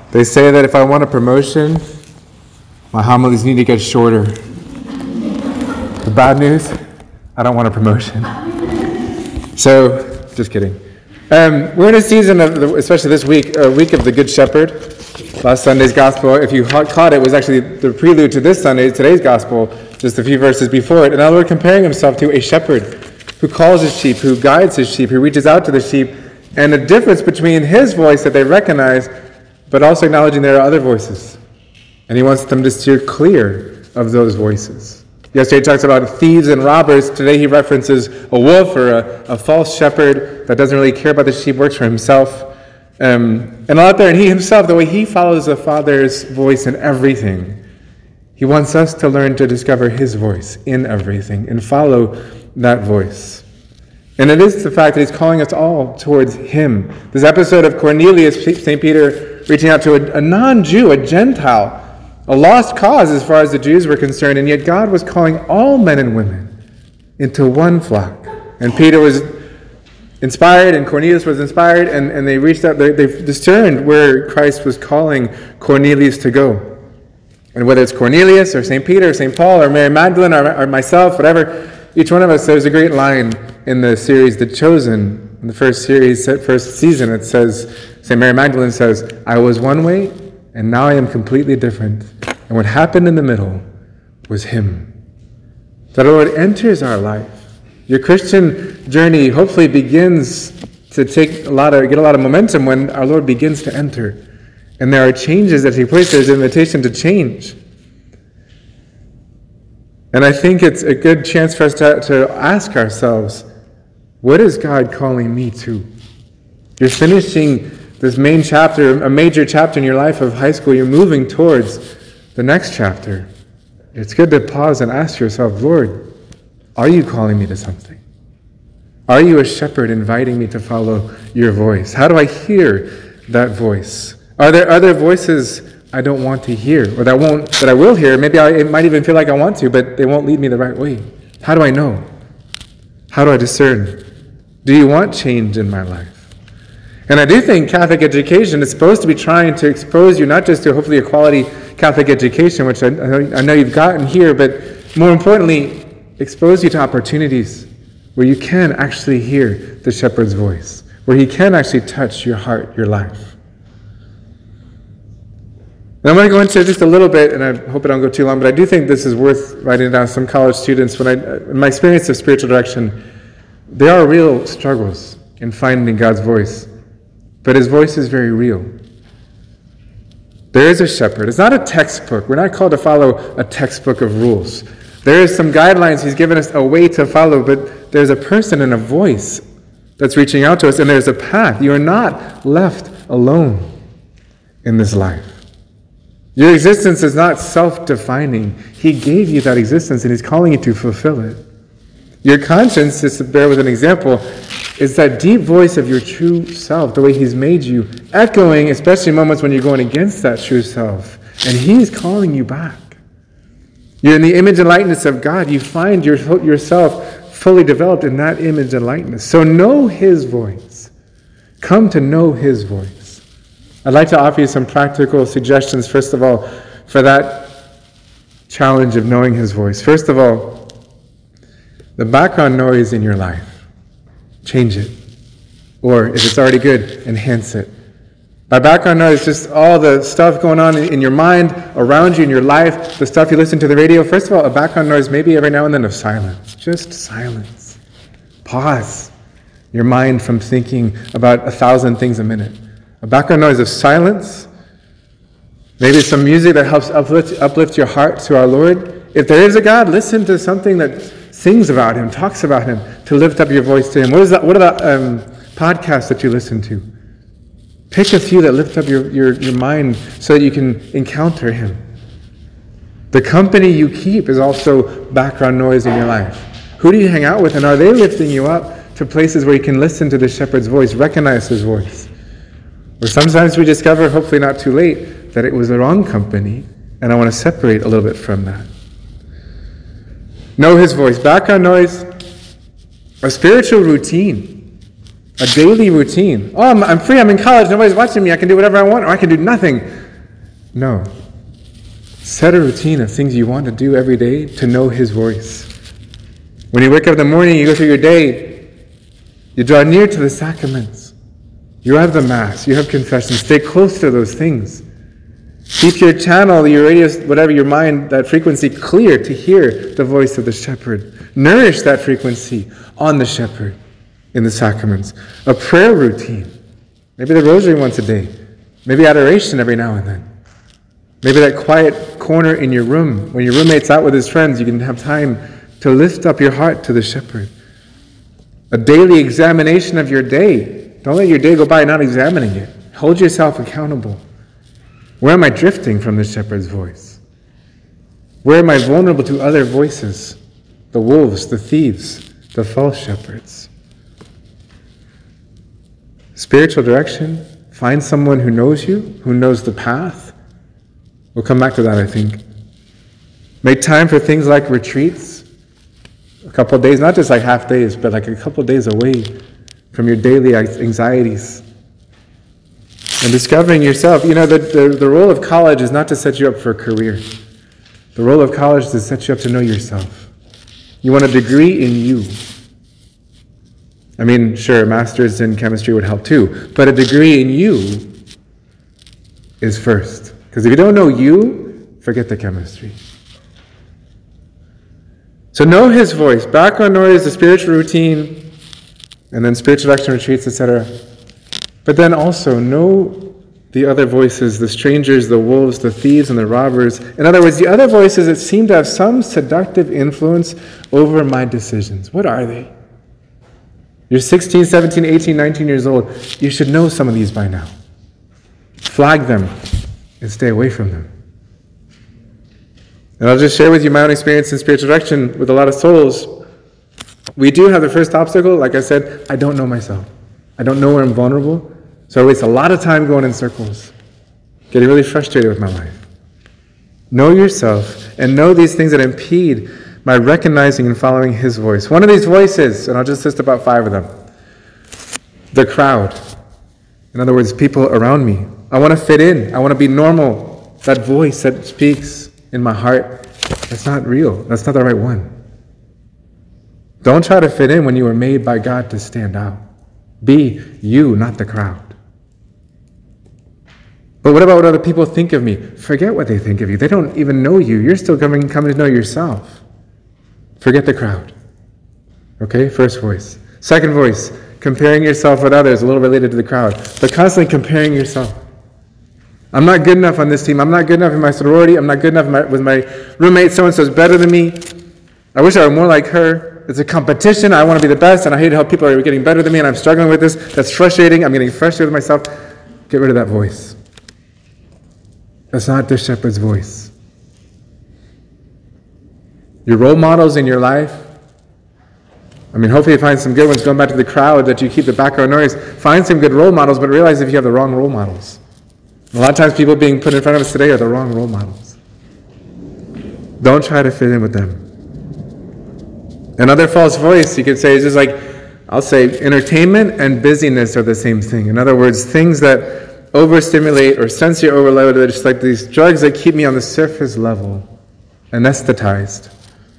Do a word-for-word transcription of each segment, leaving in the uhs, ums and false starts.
They say that if I want a promotion, my homilies need to get shorter. The bad news, I don't want a promotion. So, just kidding. Um, we're in a season of, the, especially this week, a week of the Good Shepherd. Last Sunday's gospel, if you caught it, was actually the prelude to this Sunday, today's gospel, just a few verses before it. And our Lord comparing himself to a shepherd who calls his sheep, who guides his sheep, who reaches out to the sheep, and the difference between his voice that they recognize, but also acknowledging there are other voices. And he wants them to steer clear of those voices. Yesterday he talks about thieves and robbers. Today he references a wolf or a, a false shepherd that doesn't really care about the sheep, works for himself. Um, and out there, and he himself, the way he follows the Father's voice in everything, he wants us to learn to discover his voice in everything and follow that voice. And it is the fact that he's calling us all towards him. This episode of Cornelius, Saint Peter reaching out to a, a non-Jew, a Gentile, a lost cause as far as the Jews were concerned, and yet God was calling all men and women into one flock. And Peter was inspired, and Cornelius was inspired, and, and they reached out, they, they discerned where Christ was calling Cornelius to go. And whether it's Cornelius, or Saint Peter, or Saint Paul, or Mary Magdalene, or, or myself, whatever, each one of us, there's a great line in the series, The Chosen, in the first series, first season, it says, Saint Mary Magdalene says, I was one way, and now I am completely different. And what happened in the middle was him. That our Lord enters our life. Your Christian journey hopefully begins to take a lot of, get a lot of momentum when our Lord begins to enter. And there are changes that take place. There's an invitation to change. And I think it's a good chance for us to, to ask ourselves, what is God calling me to? You're finishing this main chapter, a major chapter in your life of high school. You're moving towards the next chapter. It's good to pause and ask yourself, Lord, are you calling me to something? Are you a shepherd inviting me to follow your voice? How do I hear that voice? Are there other voices I don't want to hear, or that won't, that I will hear? Maybe I, it might even feel like I want to, but they won't lead me the right way. How do I know? How do I discern? Do you want change in my life? And I do think Catholic education is supposed to be trying to expose you not just to hopefully a quality Catholic education, which I, I know you've gotten here, but more importantly, expose you to opportunities where you can actually hear the shepherd's voice, where he can actually touch your heart, your life. And I'm going to go into just a little bit, and I hope I don't go too long, but I do think this is worth writing down. Some college students, when I, in my experience of spiritual direction, there are real struggles in finding God's voice. But his voice is very real. There is a shepherd. It's not a textbook. We're not called to follow a textbook of rules. There is some guidelines. He's given us a way to follow, but there's a person and a voice that's reaching out to us, and there's a path. You are not left alone in this life. Your existence is not self-defining. He gave you that existence, and he's calling you to fulfill it. Your conscience, just to bear with an example, is that deep voice of your true self, the way he's made you, echoing, especially in moments when you're going against that true self. And he's calling you back. You're in the image and likeness of God. You find your, yourself fully developed in that image and likeness. So know his voice. Come to know his voice. I'd like to offer you some practical suggestions, first of all, for that challenge of knowing his voice. First of all, the background noise in your life, change it. Or if it's already good, enhance it. By background noise, just all the stuff going on in your mind, around you, in your life, the stuff you listen to the radio. First of all, a background noise maybe every now and then of silence. Just silence. Pause your mind from thinking about a thousand things a minute. A background noise of silence. Maybe some music that helps uplift, uplift your heart to our Lord. If there is a God, listen to something that sings about him, talks about him, to lift up your voice to him. What is that? What are the um, podcasts that you listen to? Pick a few that lift up your, your, your mind so that you can encounter him. The company you keep is also background noise in your life. Who do you hang out with, and are they lifting you up to places where you can listen to the shepherd's voice, recognize his voice? Or sometimes we discover, hopefully not too late, that it was the wrong company, and I want to separate a little bit from that. Know his voice. Background noise, a spiritual routine, a daily routine. Oh, I'm, I'm free, I'm in college, nobody's watching me, I can do whatever I want, or I can do nothing. No. Set a routine of things you want to do every day to know his voice. When you wake up in the morning, you go through your day, you draw near to the sacraments. You have the Mass, you have confession. Stay close to those things. Keep your channel, your radio, whatever, your mind, that frequency clear to hear the voice of the shepherd. Nourish that frequency on the shepherd in the sacraments. A prayer routine. Maybe the rosary once a day. Maybe adoration every now and then. Maybe that quiet corner in your room, when your roommate's out with his friends, you can have time to lift up your heart to the shepherd. A daily examination of your day. Don't let your day go by not examining it. Hold yourself accountable. Where am I drifting from the shepherd's voice? Where am I vulnerable to other voices? The wolves, the thieves, the false shepherds. Spiritual direction. Find someone who knows you, who knows the path. We'll come back to that, I think. Make time for things like retreats. A couple of days, not just like half days, but like a couple of days away from your daily anxieties. And discovering yourself. You know, the, the, the role of college is not to set you up for a career. The role of college is to set you up to know yourself. You want a degree in you. I mean, sure, a master's in chemistry would help too, but a degree in you is first. Because if you don't know you, forget the chemistry. So know his voice. Background noise, the spiritual routine, and then spiritual action retreats, et cetera. But then also know the other voices, the strangers, the wolves, the thieves, and the robbers. In other words, the other voices that seem to have some seductive influence over my decisions. What are they? You're sixteen, seventeen, eighteen, nineteen years old. You should know some of these by now. Flag them and stay away from them. And I'll just share with you my own experience in spiritual direction with a lot of souls. We do have the first obstacle. Like I said, I don't know myself. I don't know where I'm vulnerable. So I waste a lot of time going in circles, getting really frustrated with my life. Know yourself and know these things that impede my recognizing and following his voice. One of these voices, and I'll just list about five of them. The crowd. In other words, people around me. I want to fit in. I want to be normal. That voice that speaks in my heart, that's not real. That's not the right one. Don't try to fit in when you were made by God to stand out. Be you, not the crowd. But what about what other people think of me? Forget what they think of you. They don't even know you. You're still coming, coming to know yourself. Forget the crowd. Okay, first voice. Second voice, comparing yourself with others, a little related to the crowd. But constantly comparing yourself. I'm not good enough on this team. I'm not good enough in my sorority. I'm not good enough my, with my roommate. So-and-so is better than me. I wish I were more like her. It's a competition. I want to be the best, and I hate how people are getting better than me, and I'm struggling with this. That's frustrating. I'm getting frustrated with myself. Get rid of that voice. That's not the shepherd's voice. Your role models in your life, I mean, hopefully you find some good ones. Going back to the crowd, that you keep the background noise. Find some good role models, but realize if you have the wrong role models. A lot of times people being put in front of us today are the wrong role models. Don't try to fit in with them. Another false voice, you could say, is just like, I'll say, entertainment and busyness are the same thing. In other words, things that overstimulate or sensory overload, are just like these drugs that keep me on the surface level, anesthetized.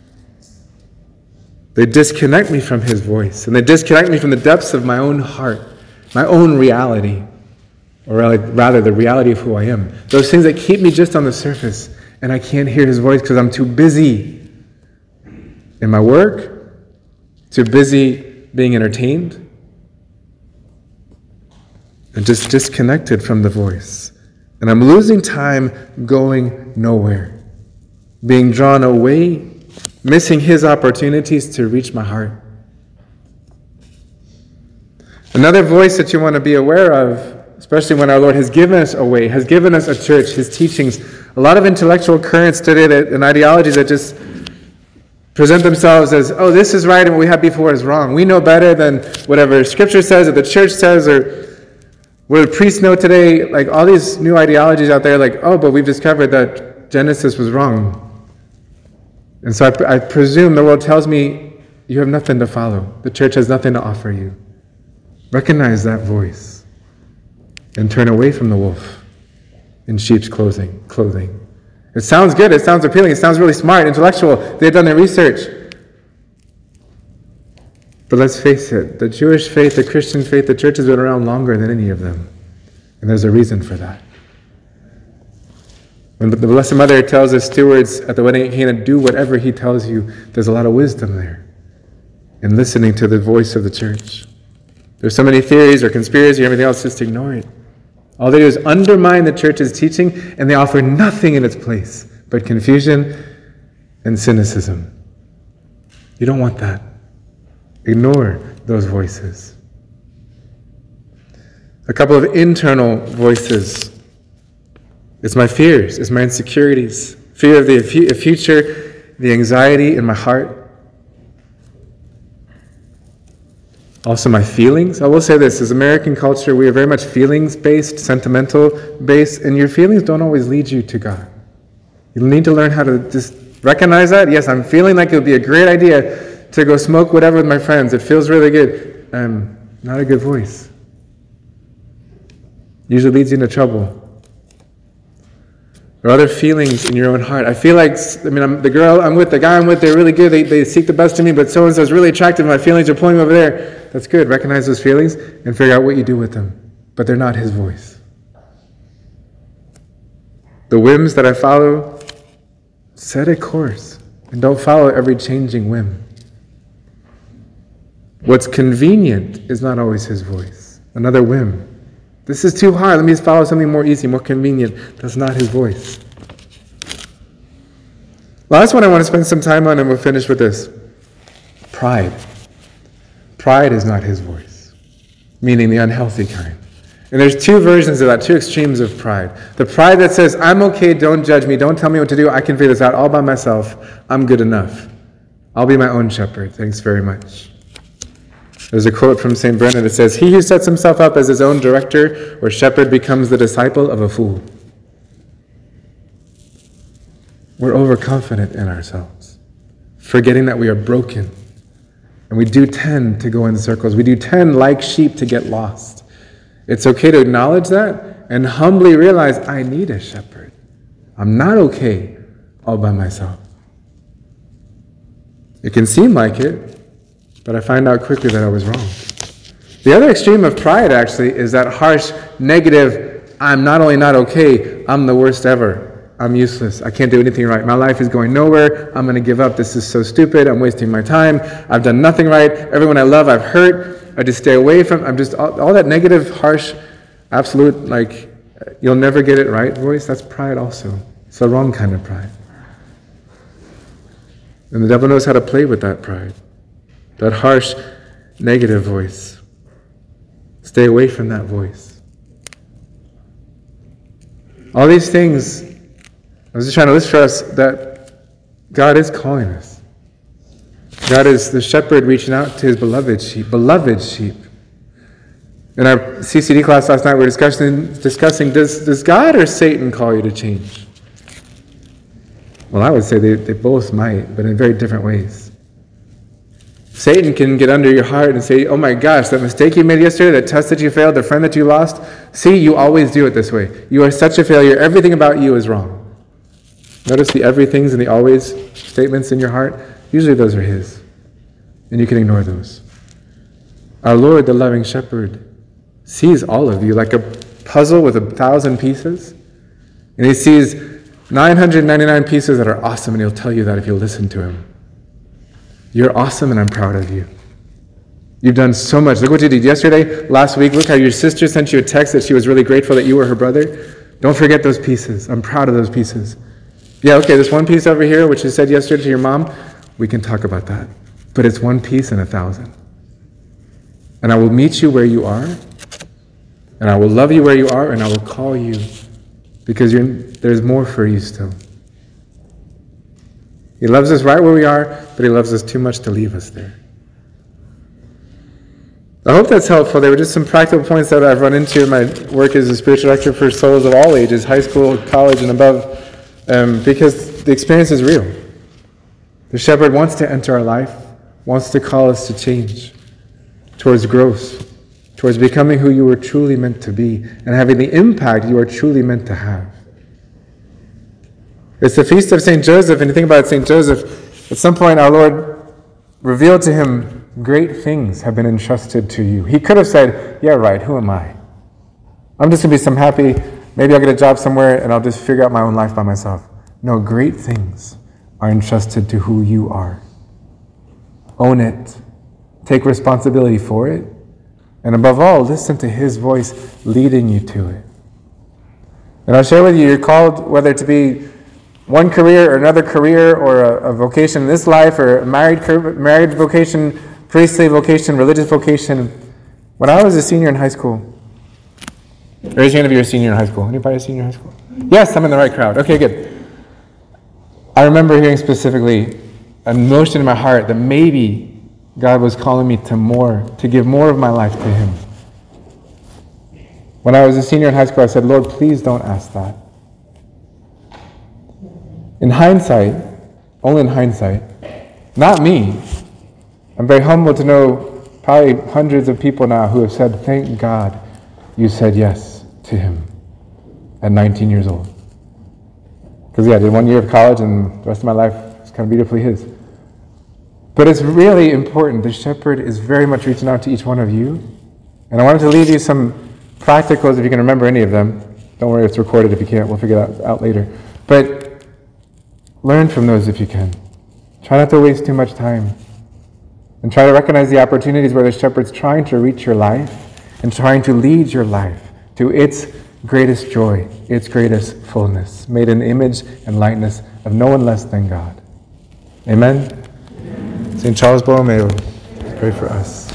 They disconnect me from his voice, and they disconnect me from the depths of my own heart, my own reality, or rather the reality of who I am. Those things that keep me just on the surface, and I can't hear his voice because I'm too busy in my work, too busy being entertained, and just disconnected from the voice. And I'm losing time going nowhere, being drawn away, missing his opportunities to reach my heart. Another voice that you want to be aware of, especially when our Lord has given us a way, has given us a church, his teachings, a lot of intellectual currents today that, and ideologies that just present themselves as, oh, this is right and what we had before is wrong. We know better than whatever Scripture says or the church says or what the priests know today. Like all these new ideologies out there, like, oh, but we've discovered that Genesis was wrong. And so I, I presume the world tells me you have nothing to follow. The church has nothing to offer you. Recognize that voice and turn away from the wolf in sheep's clothing. clothing. It sounds good, it sounds appealing, it sounds really smart, intellectual. They've done their research. But let's face it, the Jewish faith, the Christian faith, the church has been around longer than any of them. And there's a reason for that. When the Blessed Mother tells the stewards at the wedding at Cana, do whatever he tells you, there's a lot of wisdom there in listening to the voice of the church. There's so many theories or conspiracy or everything else, just ignore it. All they do is undermine the church's teaching, and they offer nothing in its place but confusion and cynicism. You don't want that. Ignore those voices. A couple of internal voices. It's my fears, it's my insecurities, fear of the future, the anxiety in my heart. Also my feelings. I will say this, as American culture, we are very much feelings-based, sentimental-based, and your feelings don't always lead you to God. You need to learn how to just recognize that. Yes, I'm feeling like it would be a great idea to go smoke whatever with my friends. It feels really good. Um, not a good voice. Usually leads you into trouble. Or other feelings in your own heart. I feel like, I mean, I'm, the girl I'm with, the guy I'm with, they're really good. They, they seek the best in me, but so-and-so is really attractive. My feelings are pulling me over there. That's good. Recognize those feelings and figure out what you do with them. But they're not his voice. The whims that I follow, set a course. And don't follow every changing whim. What's convenient is not always his voice. Another whim. This is too hard. Let me just follow something more easy, more convenient. That's not his voice. Last one I want to spend some time on, and we'll finish with this. Pride. Pride is not his voice, meaning the unhealthy kind. And there's two versions of that, two extremes of pride. The pride that says, I'm okay, don't judge me, don't tell me what to do, I can figure this out all by myself. I'm good enough. I'll be my own shepherd. Thanks very much. There's a quote from Saint Bernard that says, he who sets himself up as his own director or shepherd becomes the disciple of a fool. We're overconfident in ourselves, forgetting that we are broken. And we do tend to go in circles. We do tend, like sheep, to get lost. It's okay to acknowledge that and humbly realize, I need a shepherd. I'm not okay all by myself. It can seem like it, but I find out quickly that I was wrong. The other extreme of pride, actually, is that harsh, negative, I'm not only not okay, I'm the worst ever. I'm useless. I can't do anything right. My life is going nowhere. I'm going to give up. This is so stupid. I'm wasting my time. I've done nothing right. Everyone I love, I've hurt. I just stay away from. I'm just, all, all that negative, harsh, absolute, like, you'll never get it right voice, that's pride also. It's the wrong kind of pride. And the devil knows how to play with that pride. That harsh, negative voice. Stay away from that voice. All these things, I was just trying to list for us that God is calling us. God is the shepherd reaching out to his beloved sheep. Beloved sheep. In our C C D class last night, we were discussing, discussing does, does God or Satan call you to change? Well, I would say they, they both might, but in very different ways. Satan can get under your heart and say, oh my gosh, that mistake you made yesterday, that test that you failed, the friend that you lost, see, you always do it this way. You are such a failure. Everything about you is wrong. Notice the everythings and the always statements in your heart. Usually those are his. And you can ignore those. Our Lord, the loving shepherd, sees all of you like a puzzle with a thousand pieces. And he sees nine hundred ninety-nine pieces that are awesome, and he'll tell you that if you listen to him. You're awesome, and I'm proud of you. You've done so much. Look what you did yesterday, last week. Look how your sister sent you a text that she was really grateful that you were her brother. Don't forget those pieces. I'm proud of those pieces. Yeah, okay, this one piece over here, which you said yesterday to your mom, we can talk about that. But it's one piece in a thousand. And I will meet you where you are, and I will love you where you are, and I will call you, because you're, there's more for you still. He loves us right where we are, but he loves us too much to leave us there. I hope that's helpful. There were just some practical points that I've run into in my work as a spiritual director for souls of all ages, high school, college, and above, um, because the experience is real. The shepherd wants to enter our life, wants to call us to change, towards growth, towards becoming who you were truly meant to be, and having the impact you are truly meant to have. It's the feast of Saint Joseph, and you think about Saint Joseph, at some point our Lord revealed to him, great things have been entrusted to you. He could have said, yeah, right, who am I? I'm just going to be some happy, maybe I'll get a job somewhere and I'll just figure out my own life by myself. No, great things are entrusted to who you are. Own it. Take responsibility for it. And above all, listen to His voice leading you to it. And I'll share with you, you're called whether to be one career or another career, or a, a vocation in this life, or a married, married vocation, priestly vocation, religious vocation. When I was a senior in high school, raise your hand if you're a senior in high school. Anybody a senior in high school? Yes, I'm in the right crowd. Okay, good. I remember hearing specifically a notion in my heart that maybe God was calling me to more, to give more of my life to Him. When I was a senior in high school, I said, Lord, please don't ask that. In hindsight, only in hindsight, not me. I'm very humbled to know probably hundreds of people now who have said, thank God you said yes to Him at nineteen years old. Because yeah, I did one year of college and the rest of my life was kind of beautifully His. But it's really important. The shepherd is very much reaching out to each one of you. And I wanted to leave you some practicals, if you can remember any of them. Don't worry, it's recorded if you can't. We'll figure that out later. But learn from those if you can. Try not to waste too much time. And try to recognize the opportunities where the shepherd's trying to reach your life and trying to lead your life to its greatest joy, its greatest fullness, made in the image and likeness of no one less than God. Amen? Saint Charles Borromeo, pray for us.